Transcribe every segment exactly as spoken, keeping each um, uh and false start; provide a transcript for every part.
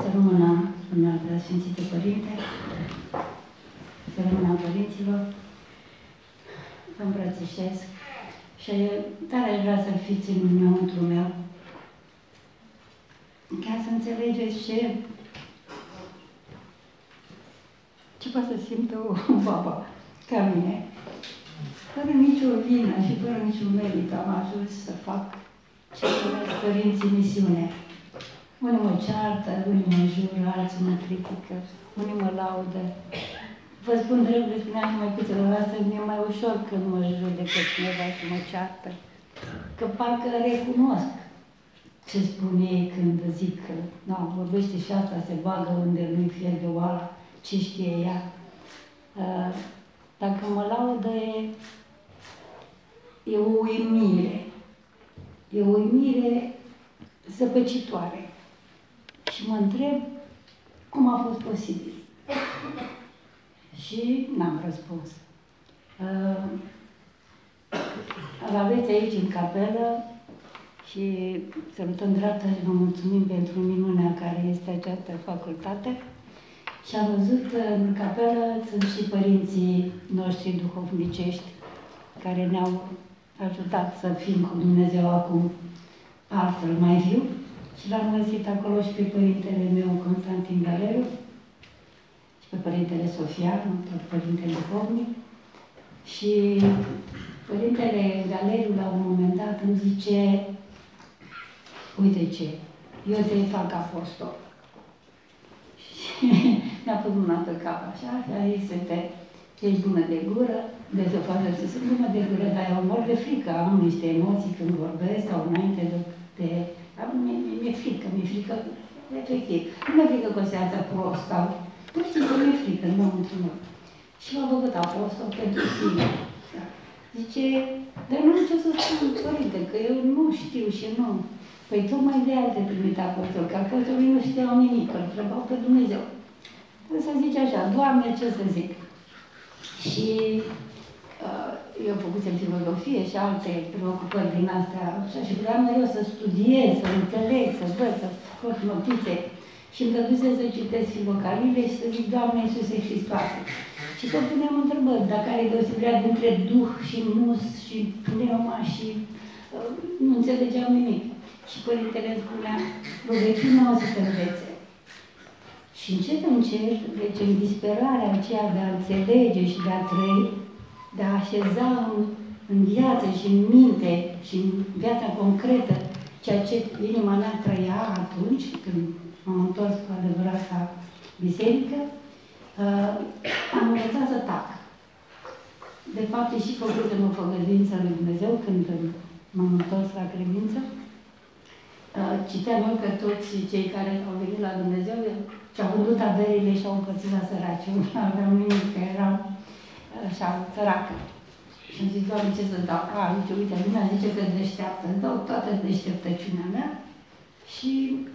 rămână dumneavoastră, Sfințite Părinte, să rămână părinților, vă îmbrățișez și tare aș vrea să fiți în înăuntru meu, ca să înțelegeți ce, ce poate să simtă o baba ca mine. Fără nicio vină și fără niciun merit am ajuns să fac ce numesc părinții misiune. Unii mă ceartă, unii mă jură, alții mă critică, unii mă laudă. Vă spun drept, le spuneam mai câteva dată, mi-e mai ușor când mă judecă cineva și mă ceartă. Că parcă recunosc ce spun ei când zic că no, vorbește și asta, se bagă unde nu-i fierbe oala, ce știe ea. Dacă mă laudă, e, e o uimire. E o uimire zăpăcitoare. Și mă întreb cum a fost posibil. Și n-am răspuns. Îl aveți aici în capelă și sărbători dreaptă și vă mulțumim pentru minunea care este această facultate. Și am văzut că în capelă sunt și părinții noștri duhovnicești care ne-au ajutat să fim cu Dumnezeu acum altfel mai viu. Și l-am găsit acolo și pe părintele meu, Constantin Galeru, și pe părintele Sofian, tot părintele duhovnic. Și părintele Galeru, la un moment dat, îmi zice, uite ce, eu te fac apostol. Și mi-a pus mâna pe cap așa și a zis, uite, ești bună de gură, de să faci să sunt bună de gură, dar eu mor de frică, am niște emoții când vorbesc sau înainte de... de mi-e frică, mi-e frică, efectiv. Nu mi-e frică că o să iasă prost sau... Nu știu că mi-e frică, nu am întâlnit. Și m-a făcut apostol pentru tine. Da. Zice, dar nu știu ce să spun, părinte, că eu nu știu și nu. Păi tocmai de aia te trimite apostol, că apostolii nu știau nimic, îl întrebau pe Dumnezeu. Trebuie să zice așa, Doamne, ce să zic? Și uh, eu făcusem filozofie și alte preocupări din astea, așa, și vreau mereu să studiez, să înțeleg, să văd, să scot notițe. Și îmi dăduse să citesc filocalile și să zic, Doamne Iisuse Hristoase. Și tot puneam întrebări, dacă are deosebirea dintre Duh și Mus și Pneuma și uh, nu înțelegeam nimic. Și Părintele îmi spunea, rugăciunea o să te învețe. Și încet, încet, deci în disperarea aceea de a înțelege și de a trăi, de a așeza în, în viață și în minte și în viața concretă ceea ce inima mea trăia atunci, când m-am întors cu adevărat la biserică, uh, am învățat să tac. De fapt, e și făcusem o făgăduință lui Dumnezeu când m-am întors la credință. Uh, citeam eu că toți cei care au venit la Dumnezeu și-au vândut averile și au împărțit la săraci. Eu nu aveam nimic, că eram așa, săracă. Și îmi zic, Doamne, ce să dau? A, zice, uite, lumea zice că deșteaptă, îți dau toată deșteptăciunea mea și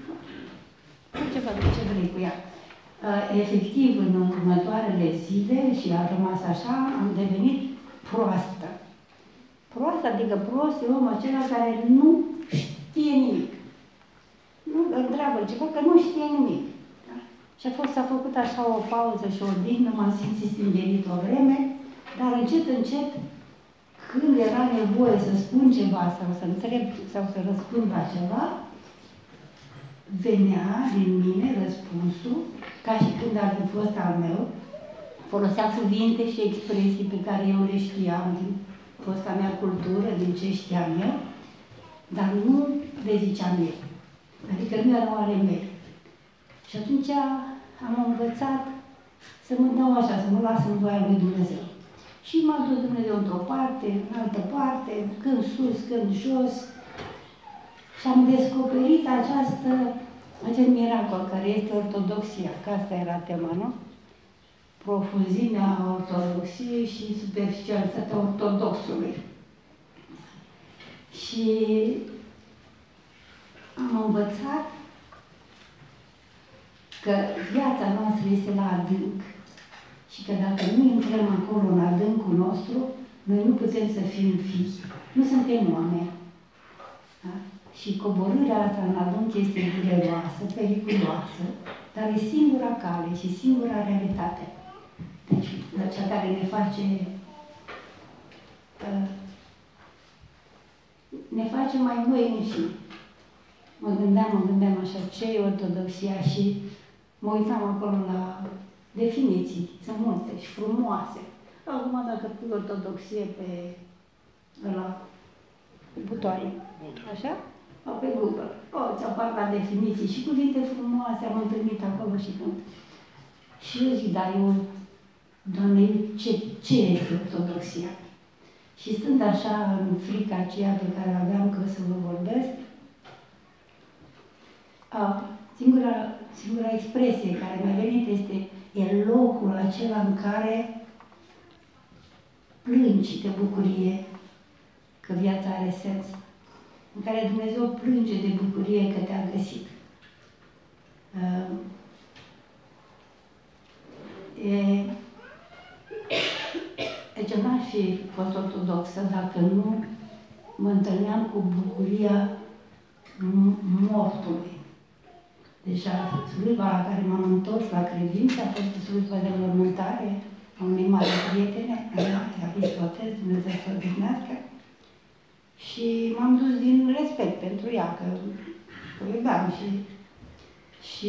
ce fac, ce vrei cu ea. Uh, efectiv, în următoarele zile, și a rămas așa, am devenit proastă. Proastă, adică prost e omul acela care nu știe nimic. Nu îl întreabă ceva, că nu știe nimic. Da? Și a fost, s-a făcut așa o pauză și o odihnă, m-am simțit stingerit o vreme, dar încet, încet, când era nevoie să spun ceva sau să întreb sau să răspund la ceva, venea din mine răspunsul, ca și când ar fi fost al meu, folosea cuvinte și expresii pe care eu le știam din fosta mea cultură, din ce știam eu, dar nu le ziceam eu. Adică nu erau ale mele. Și atunci am învățat să mă dau așa, să mă las în voia lui Dumnezeu. Și m-a dus Dumnezeu într-o parte, în altă parte, când sus, când jos. Și am descoperit această, acest miracol care este ortodoxia, că asta era tema, nu? Profuzimea ortodoxiei și superficialitatea ortodoxului. Și am învățat că viața noastră este la adânc și că dacă nu intrăm acolo în adâncul nostru, noi nu putem să fim fii. Nu suntem oameni. Da? Și coborârea asta în adânc este dureroasă, periculoasă, dar e singura cale și singura realitate. Deci, cea care ne face ne face mai noi înșine. Mă gândeam, mă gândeam așa, ce e ortodoxia și mă uitam acolo la definiții, sunt multe și frumoase. Acum dacă pui ortodoxie pe ăla, pe butoane, așa, sau pe Google, o, ți apar la definiții și cuvinte frumoase, am întâlnit acolo și când. Și eu zic, dar eu, Doamne, ce, ce este ortodoxia? Și stând așa în frica aceea pe care aveam că să vă vorbesc, a, singura, singura expresie care mi-a venit este e locul acela în care plângi de bucurie că viața are sens, în care Dumnezeu plânge de bucurie că te-a găsit. Uh, e, deci eu n-aș fi fost ortodoxă dacă nu mă întâlneam cu bucuria mortului. Deja slujba la care m-am întors la credință a fost slujba de mormântare a unei mari prietene, a Hristos, Dumnezeu să o odihnească. Și m-am dus din respect pentru ea, că o iubeam și, și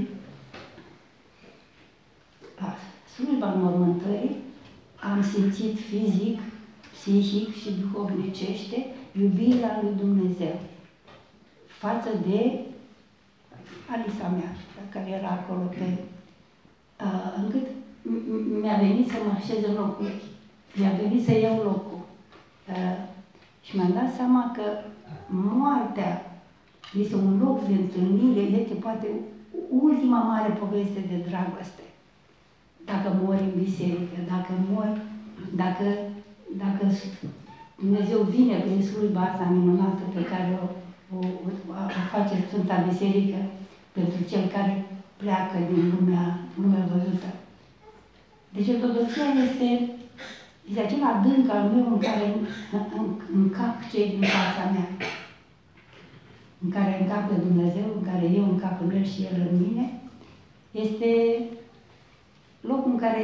la slujba mormântării am simțit fizic, psihic și duhovnicește iubirea lui Dumnezeu față de Alisa mea, care era acolo pe... Uh, încât mi-a venit să mă așez în locul ei. Mi-a venit să iau locul. Uh, și mi-am dat seama că moartea este un loc de întâlnire, este poate ultima mare poveste de dragoste. Dacă mori în biserică, dacă mori, dacă, dacă Dumnezeu vine prin slujba asta minunată pe care o, o, o, o face Sfânta Biserică pentru cel care pleacă din lumea, lumea văzută. Deci ortodoxia este, este acel adânc al meu în care încap cei din fața mea, în care încapă Dumnezeu, în care eu încap în El și El în mine. Este locul în care,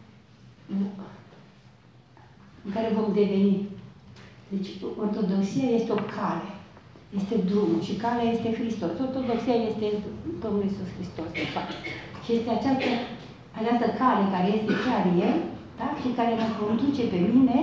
în care vom deveni. Deci ortodoxia este o cale, este drumul și calea este Hristos. Ortodoxia este Domnul Iisus Hristos, de fapt. Și este această, această cale care este chiar El, da? Și care mă conduce pe mine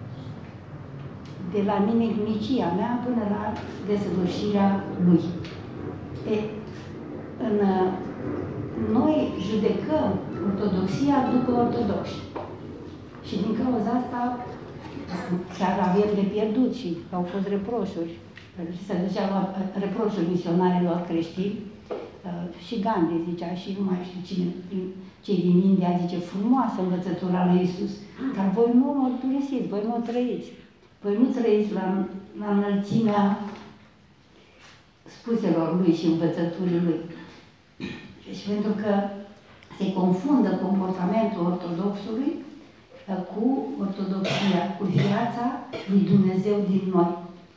de la nimicnicia mea până la desăvârșirea Lui. E, în, noi judecăm ortodoxia după ortodoxi. Și din cauza asta chiar avem de pierdut și au fost reproșuri. Și se zicea reproșuri misionarilor creștini. Și Gandhi zicea, și nu mai știu cine, cei din India, zice, frumoasă învățătura lui Iisus, dar voi nu o mărturisiți, voi nu o trăiți. Voi nu trăiți la, la înălțimea spuselor lui și învățăturii lui. Și pentru că se confundă comportamentul ortodoxului cu ortodoxia, cu viața lui Dumnezeu din noi.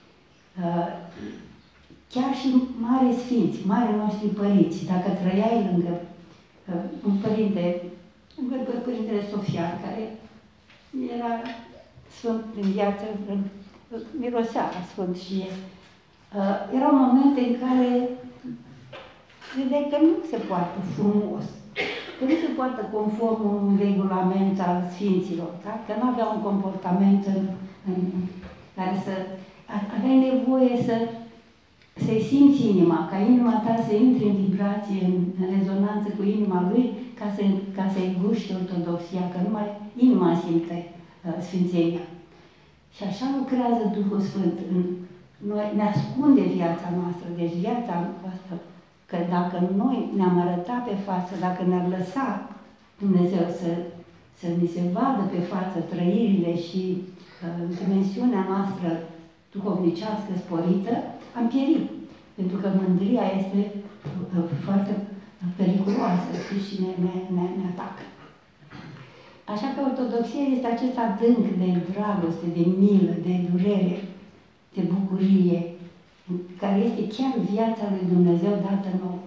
Chiar și mari sfinți, mari noștri părinți, dacă trăiai lângă un părinte, lângă părintele Sofian, care era sfânt în viață, mirosea sfânt și el. Erau momente în care vedeai că nu se poartă frumos, că nu se poartă conform un regulament al sfinților, da? Că nu avea un comportament în, în care să... Aveai nevoie să, să-i simți inima, ca inima ta să intre în vibrație, în, în rezonanță cu inima lui, ca, să, ca să-i guști ortodoxia, că numai inima simte uh, sfințenia. Și așa lucrează Duhul Sfânt. În, noi, ne ascunde viața noastră, deci viața noastră, că dacă noi ne-am arătat pe față, dacă ne-ar lăsa Dumnezeu să, să ni se vadă pe față trăirile și uh, dimensiunea noastră duhovnicească sporită, am pierit. Pentru că mândria este uh, foarte periculoasă și ne, ne, ne, ne atacă. Așa că ortodoxia este acest adânc de dragoste, de milă, de durere, de bucurie, care este chiar viața lui Dumnezeu dată nouă.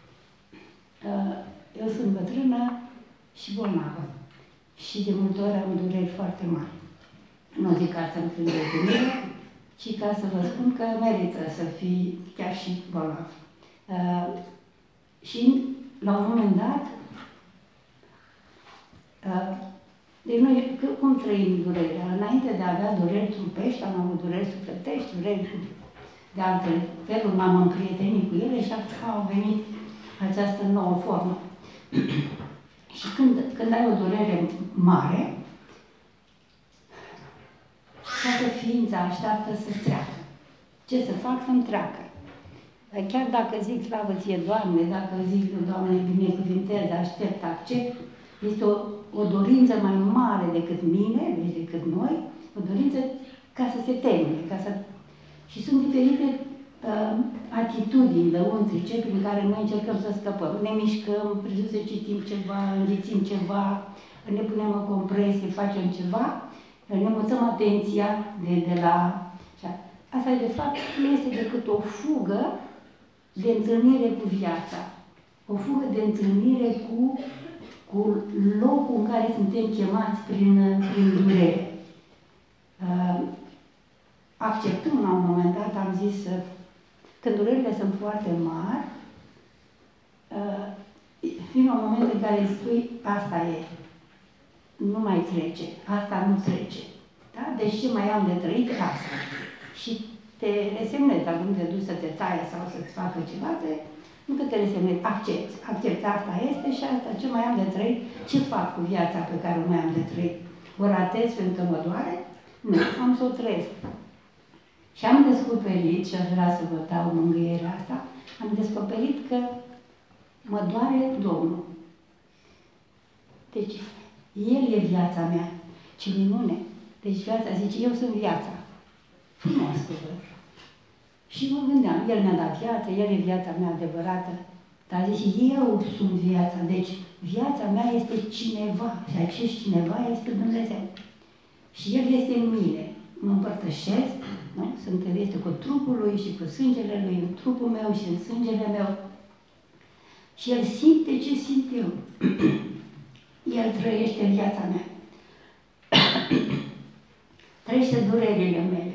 Eu sunt bătrână și bolnavă și de multe ori am dureri foarte mari. Nu zic ca să-mi plângeți de mine, ci ca să vă spun că merită să fii chiar și bolnav. Uh, și la un moment dat, uh, deci noi cum trăim durerea? Înainte de a avea dureri trupești, am avut dureri sufletești, dureri de alte feluri, m-am împrietenit cu ele și acum au venit această nouă formă. Și când, când ai o durere mare, toată ființa așteaptă să-ți treacă. Ce să fac? Să-mi treacă. Chiar dacă zic slavă ție, Doamne, dacă zic, Doamne, binecuvintez, aștept, accept, este o, o dorință mai mare decât mine, deci decât noi, o dorință ca să se termine, ca să... Și sunt diferite uh, atitudini lăuntrice prin care noi încercăm să scăpăm. Ne mișcăm, presus să citim ceva, înghițim ceva, ne punem în compresie, facem ceva, ne mutăm atenția de, de la... Asta, de fapt, nu este decât o fugă de întâlnire cu viața. O fugă de întâlnire cu, cu locul în care suntem chemați prin, prin durere. Uh, acceptăm la un moment dat, am zis, uh, când durerile sunt foarte mari, uh, vine un moment în care spui, asta e, nu mai trece, asta nu trece. Da? Deci ce mai am de trăit, asta. Și te resemnezi, dacă nu te duci să te taie sau să-ți facă ceva, te, nu că te resemnezi, accepti. Accepti, asta este și asta, ce mai am de trăit, ce fac cu viața pe care o mai am de trăit? O ratez pentru că mă doare? Nu, am să o trăiesc. Și am descoperit, și aș vrea să vă dau mângâierea asta, am descoperit că mă doare Domnul. Deci, El e viața mea. Ce minune! Deci viața zice, eu sunt viața. Frumos cuvânt. Și mă gândeam, El mi-a dat viață, El e viața mea adevărată. Dar zice, eu sunt viața. Deci viața mea este cineva. Și acest cineva este Dumnezeu. Și El este în mine. Mă împărtășesc, nu? Sunt, este cu trupul Lui și cu sângele Lui, în trupul meu și în sângele meu. Și El simte ce simt eu. El trăiește în viața mea. Trăiește durerile mele.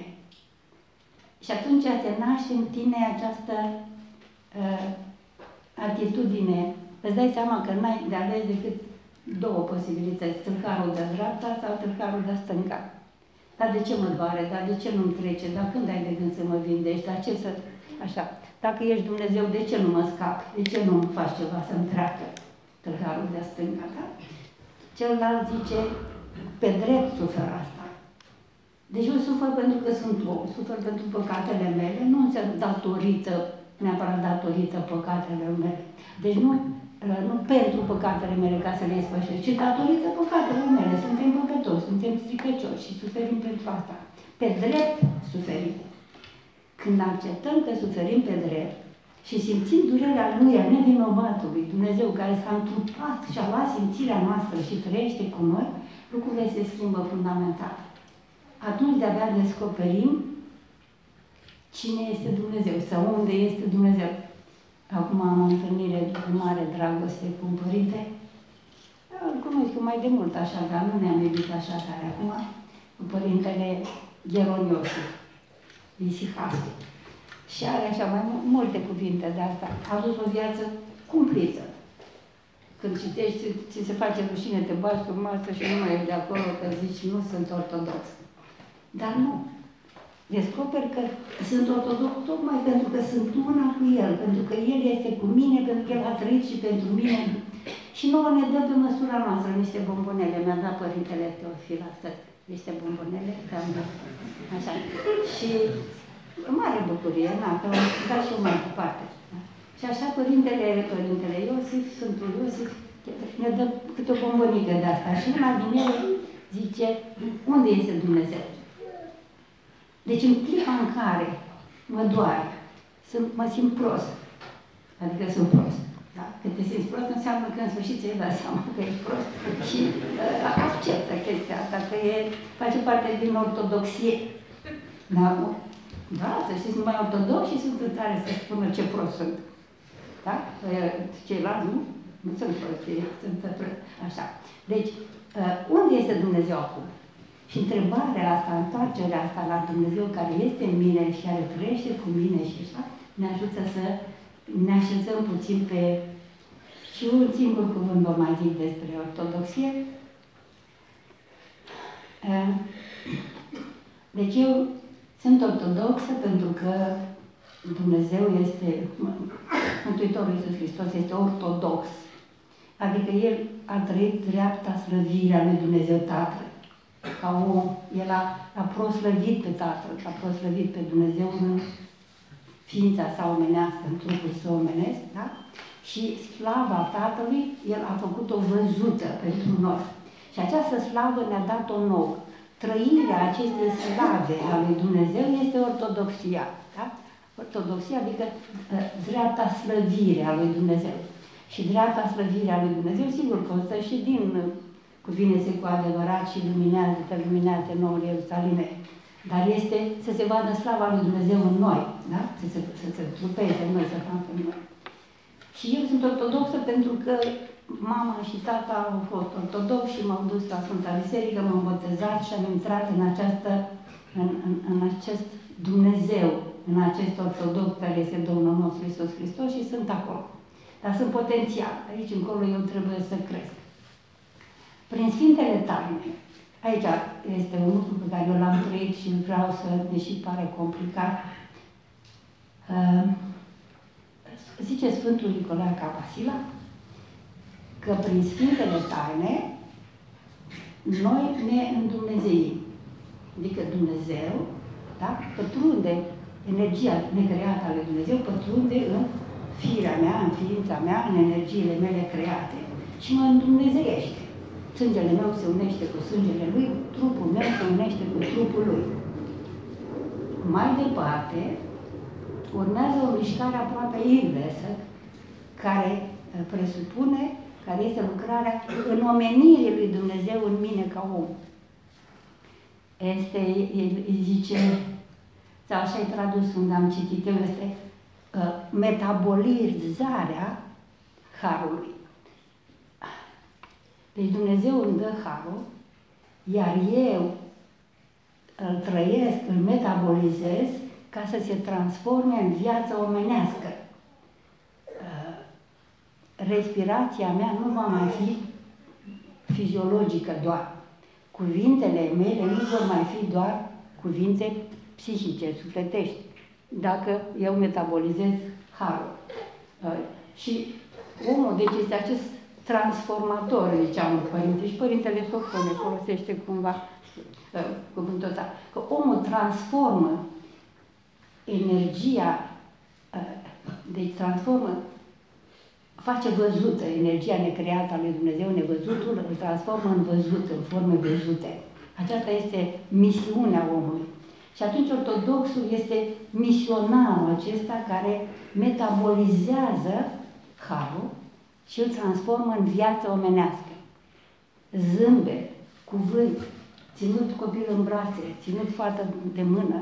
Și atunci se naște în tine această uh, atitudine. Îți dai seama că n-ai de ales decât două posibilități, tâlcarul de dreapta sau tâlcarul de stânga. Dar de ce mă doare? Dar de ce nu-mi trece? Dar când ai de gând să mă vindești? Dar ce să... Așa. Dacă ești Dumnezeu, de ce nu mă scapi? De ce nu faci ceva să-mi treacă tâlcarul de stânga? Da? Celălalt zice, pe drept sufer asta. Deci eu sufer pentru că sunt om, sufer pentru păcatele mele, nu înseamnă datorită, neapărat datorită păcatele mele. Deci nu, nu pentru păcatele mele ca să le ispășesc, ci datorită păcatelor mele. Suntem păcătoși, suntem stricăcioși și suferim pentru asta. Pe drept suferim. Când acceptăm că suferim pe drept și simțim durerea Lui, a nevinovatului, Dumnezeu care s-a întrupat și a luat simțirea noastră și trăiește cu noi, lucrurile se schimbă fundamental. Atunci de-abia descoperim cine este Dumnezeu sau unde este Dumnezeu. Acum am o întâlnire de mare dragoste cu un părinte. Îl cunosc mai de mult așa, dar nu ne-am iubit așa tare acum. Cu părintele Gheron Iosif, Isihascu. Și are așa mai multe cuvinte de asta. A dus o viață cumplită. Când citești, ți se face rușine, te bagi cu masă și nu mai ești de acolo, că zici, nu sunt ortodox. Dar nu. Descoper că sunt ortodox tocmai pentru că sunt una cu El, pentru că El este cu mine, pentru că El a trăit și pentru mine. Și nouă ne dă pe măsura noastră niște bombonele. Mi-a dat Părintele Teofil astăzi niște bombonele, că am dat. Așa. Și mare bucurie, na, că am dat și eu mai departe. Și așa Părintele, Părintele Iosif, Sfântul Iosif, ne dă câte o bombonică de asta. Și una din ele zice, unde este Dumnezeu? Deci în clipa în care mă doare, sunt, mă simt prost, adică sunt prost. Da? Când te simți prost, înseamnă că în sfârșit ți-ai dat seama că ești prost și uh, acceptă chestia asta, că e, face parte din ortodoxie. Da? Da, să știți, numai ortodoxii sunt în stare să spună ce prost sunt. Da? Ceilalți nu? Nu sunt proști, sunt așa. Deci, unde este Dumnezeu acum? Și întrebarea asta, întoarcerea asta la Dumnezeu care este în mine și care trăiește cu mine și așa, ne ajută să ne așezăm puțin pe... Și un singur cuvânt vă mai zic despre ortodoxie. Deci eu sunt ortodoxă pentru că Dumnezeu este, Mântuitorul Iisus Hristos este ortodox. Adică El a trăit dreapta slăvirea lui Dumnezeu Tatăl. Ca om, El a, a proslăvit pe Tatăl, a proslăvit pe Dumnezeu în ființa sa omenească, în trupul său omenesc, da? Și slava Tatălui, El a făcut-o văzută pentru noi. Și această slavă ne-a dat-o nouă. Trăirea acestei slave a lui Dumnezeu este ortodoxia. Da? Ortodoxia adică dreapta slăvire a lui Dumnezeu. Și dreapta slăvire a lui Dumnezeu, sigur, constă și din cuvine-se cu adevărat și luminează, te luminează noul Ierusalime. Dar este să se vadă slava lui Dumnezeu în noi, da? Să se, să se trupeze în noi, să facă în noi. Și eu sunt ortodoxă pentru că mama și tata au fost ortodoxi și m-au dus la Sfânta Biserică, m-am botezat și am intrat în, această, în, în, în acest Dumnezeu, în acest ortodox care este Domnul nostru Iisus Hristos și sunt acolo. Dar sunt potențial. Aici încolo eu trebuie să cresc. Prin Sfintele Taine, aici este un lucru pe care eu l-am trăit și vreau să, deși pare complicat, uh, zice Sfântul Nicolae Capasila că prin Sfintele Taine noi ne îndumnezeim. Adică Dumnezeu, da, pătrunde, energia necreată a lui Dumnezeu pătrunde în firea mea, în ființa mea, în energiile mele create și mă îndumnezeiește. Sângele meu se unește cu sângele lui, trupul meu se unește cu trupul lui. Mai departe, urmează o mișcare aproape inversă, care presupune, care este lucrarea în omenirii lui Dumnezeu în mine ca om. Este, el, el zice, sau așa e tradus unde am citit eu, este uh, metabolizarea harului. Deci Dumnezeu îmi dă harul, iar eu îl trăiesc, îl metabolizez ca să se transforme în viață omenească. Respirația mea nu va mai fi fiziologică doar. Cuvintele mele nu vor mai fi doar cuvinte psihice, sufletești, dacă eu metabolizez harul. Și omul, deci este acest transformator, ziceam părinte, și Părintele Sofone folosește cumva uh, cuvântul ăsta, că omul transformă energia, uh, deci transformă, face văzută energia necreată a lui Dumnezeu, nevăzutul, îl transformă în văzut, în forme văzute. Aceasta este misiunea omului. Și atunci ortodoxul este misionarul acesta care metabolizează harul și îl transformă în viață omenească. Zâmbet, cuvânt, ținut copil în brațe, ținut fată de mână,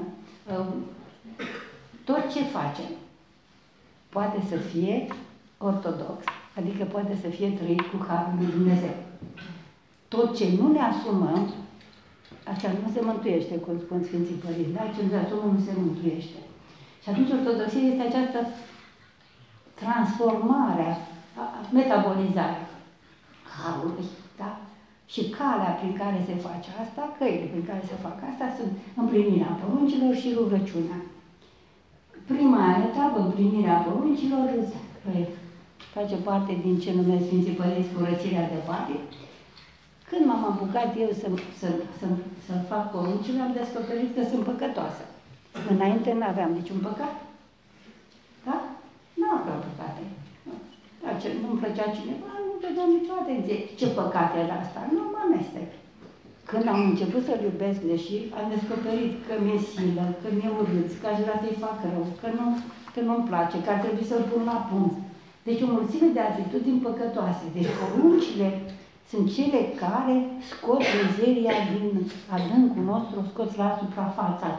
tot ce facem poate să fie ortodox, adică poate să fie trăit cu harul lui Dumnezeu. Tot ce nu ne asumăm, așa nu se mântuiește, cum spun Sfinții Părinți, dar ce nu se asumă nu se mântuiește. Și atunci ortodoxia este această transformare, metabolizare harului, da? Și calea prin care se face asta, căile prin care se fac asta, sunt împlinirea poruncilor și rugăciunea. Prima etapă, împlinirea poruncilor, face parte din ce numesc Sfinții Părinți curățirea de pati. Când m-am apucat eu să, să, să, să fac poruncile, am descoperit că sunt păcătoasă. Înainte nu aveam niciun păcat. Da? Nu aveam păcate. Dacă nu-mi plăcea cineva, nu vedeam nicio atenție. Ce păcat era asta? Nu mă amestec. Când am început să-L iubesc, deși am descoperit că mi-e silă, că mi-e urât, că aș vrea să-i fac rău, că, nu, că nu-mi place, că ar trebui să-L pun la punct. Deci o mulțime de atitudini păcătoase. Deci poruncile sunt cele care scot mizeria din adâncul nostru, scot la suprafața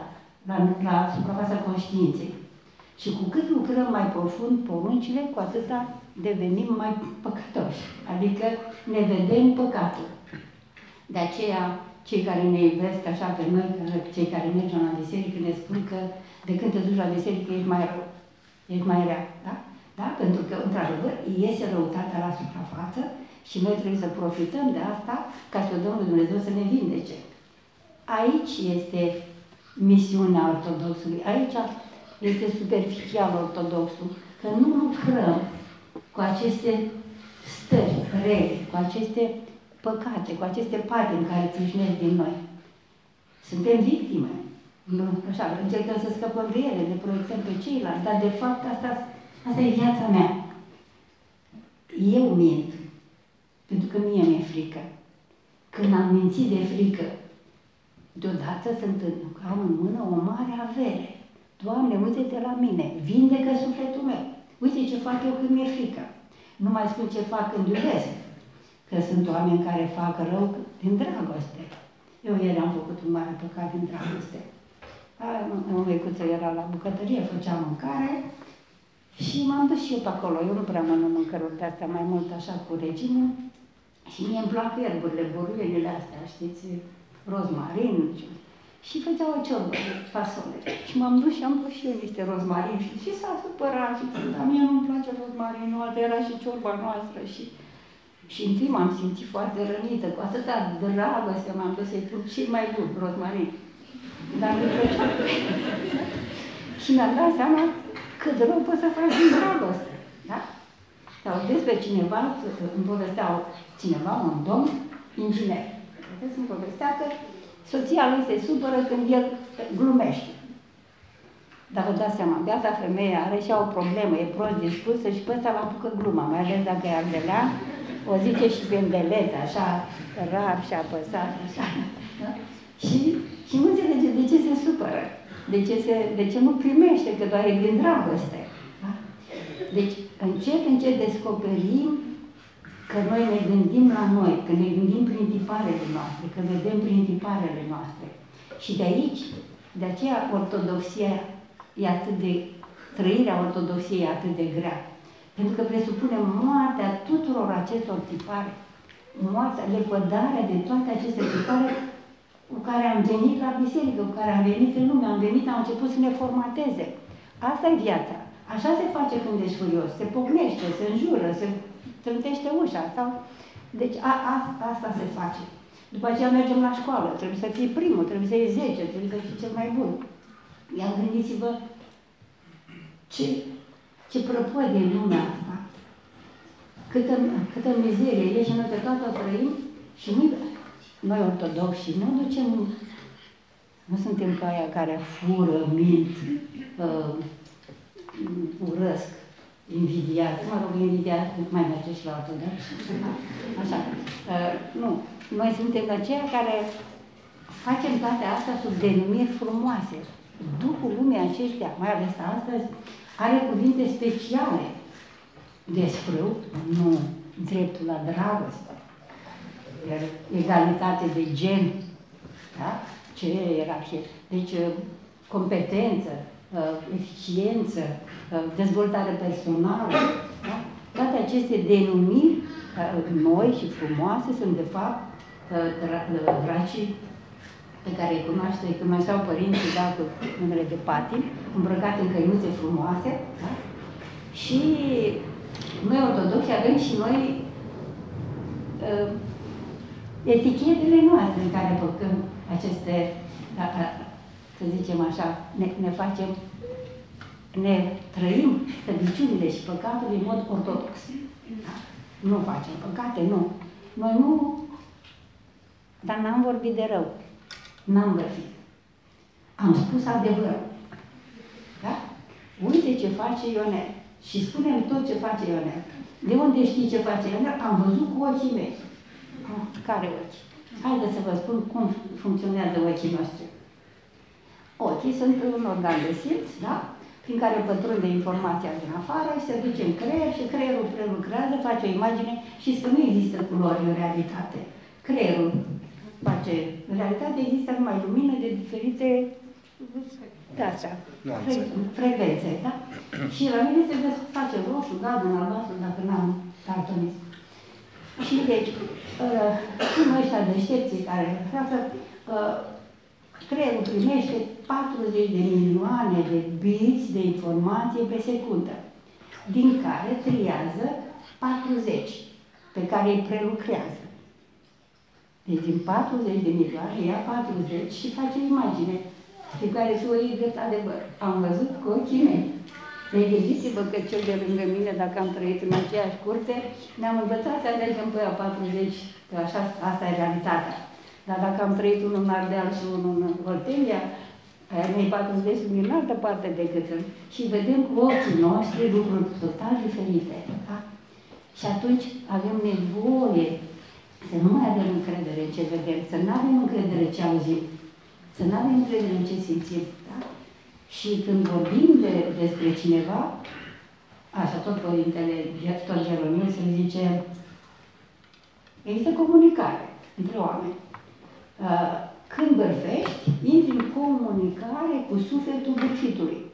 la, la suprafața conștiinței. Și cu cât lucrăm mai profund poruncile, cu atâta devenim mai păcătoși. Adică ne vedem păcatul. De aceea, cei care ne iubesc așa pe noi, cei care mergem la biserică, ne spun că de când te duci la biserică ești mai rău, ești mai rea. Da? Da? Pentru că, într-adevăr, iese răutatea la suprafață și noi trebuie să profităm de asta ca să Domnul Dumnezeu să ne vindece. Aici este misiunea ortodoxului. Aici este superficial ortodoxul, că nu lucrăm cu aceste stări rele, cu aceste păcate, cu aceste patimi care țâșnesc din noi. Suntem victime. Nu, așa, încercăm să scăpăm de ele, ne proiectăm pe ceilalți, dar de fapt asta, asta e viața mea. Eu mint, pentru că mie mi-e frică. Când am mințit de frică, deodată se întâmplă că am în mână o mare avere. Doamne, uite-te la mine, vindecă sufletul meu. Uite ce fac eu când mi-e frică. Nu mai spun ce fac când iubesc, că sunt oameni care fac rău din dragoste. Eu ieri am făcut un mare păcat din dragoste. O măicuță era la bucătărie, făcea mâncare și m-am dus și eu pe acolo. Eu nu prea mănânc mâncăruri de astea, mai mult așa cu regimul. Și mie îmi plac ierburile, boruienile astea, știți, rozmarin. Și făcea o ciorbă de fasole. Și m-am dus și am pus și eu niște rozmarin și, și s-a supărat și când dar mie nu-mi place rozmarinul, atât era și ciorba noastră și... Și în timp m-am simțit foarte rănită, cu atâta dragoste m-am dus să-i pun și mai bun, rozmarin. Dar nu plăcea. Și mi-am dat seama cât rău poți să faci din dragoste. Da? Sau despre cineva, îmi povestea cineva, un domn inginer. Vedeți, îmi povestea că soția lui se supără când el glumește. Dar vă dați seama, beata femeie are și o problemă, e prost dispusă și pe ăsta l apucă gluma, mai ales dacă e ardelea, o zice și pe îmbeletă, așa, rar și apăsat, așa. Da? Și, și nu înțelege de ce se supără, de ce, se, de ce nu primește, că doar e din dragoste. Da? Deci, încet, încet descoperim că noi ne gândim la noi, că ne gândim prin tiparele noastre, că vedem prin tiparele noastre. Și de aici, de aceea ortodoxia e atât de, trăirea ortodoxiei e atât de grea. Pentru că presupune moartea tuturor acestor tipare, moartea, lepădarea de toate aceste tipare cu care am venit la biserică, cu care am venit în lume, am venit, am început să ne formateze. Asta e viața. Așa se face când ești furios, se pocnește, se înjură, se trântește ușa. Sau... Deci a, a, asta se face. După aceea mergem la școală, trebuie să fii primul, trebuie să iei zece, trebuie să fii cel mai bun. Ia gândiți-vă ce, ce prăpădie în lumea asta, câtă, câtă mizerie e și noi pe toată o trăim și nu, noi ortodoxi nu ducem, nu suntem ca aia care fură, mint, uh, urăsc, invidiază, mă rog, invidiază, mai merge și la ortodoxi, așa, uh, nu, noi suntem aceia care facem toate astea sub denumiri frumoase. Duhul lumii acestea, mai ales astăzi, are cuvinte speciale. Desfrâu, nu, dreptul la dragoste, egalitate de gen, da? Ce ierarhie? Deci, competență, eficiență, dezvoltare personală, da? Toate aceste denumiri noi și frumoase sunt, de fapt, dracii pe care îi cunoaște, îi cunoșteau părinții, da, cu numele de patim, îmbrăcate în căinuțe frumoase, da? Și noi ortodoxi avem și noi uh, etichetele noastre în care păcăm aceste, da, să zicem așa, ne, ne facem, ne trăim slăbiciunile și păcatul în mod ortodox. Da? Nu facem păcate, nu. Noi nu, dar n-am vorbit de rău. N-am găsit. Am spus adevărul. Da? Uite ce face Ionel. Și spunem tot ce face Ionel. De unde știi ce face Ionel? Am văzut cu ochii mei. Care ochi? Haideți să vă spun cum funcționează ochii noștri. Ochii sunt un organ de simț, da? Prin care pătrunde informația din afară și se duce în creier și creierul prelucrează, face o imagine și că nu există culori în realitate. Creierul face, în realitate există numai lumină de diferite de asta, Nuanțe. frecvențe, da? Și la mine se face roșu, galben, albastru, dacă n-am daltonism. Și deci, uh, sunt ăștia deștepții care lucrează, uh, creierul primește patruzeci de milioane de biți de informație pe secundă, din care triază patruzeci, pe care îi prelucrează. Deci din patruzeci de milioane ia patruzeci și face imagine pe care să o iei drept adevăr. Am văzut cu ochii mei. Deci gândiți-vă că cel de lângă mine, dacă am trăit în aceeași curte, ne-am învățat să alegem pe aia patruzeci, că așa, asta e realitatea. Dar dacă am trăit unul în Ardeal și unul în Oltenia, aia mei patruzeci sunt în altă parte decât în... Și vedem cu ochii noștri lucruri total diferite. Da? Și atunci avem nevoie să nu mai avem încredere în ce vedem, să nu avem încredere în ce auzim, să nu avem încredere în ce simțim. Da? Și când vorbim de, despre cineva, așa tot Părintele, tot Geroniu se zice, există comunicare între oameni. Când bărfești, intri în comunicare cu sufletul bârfitului.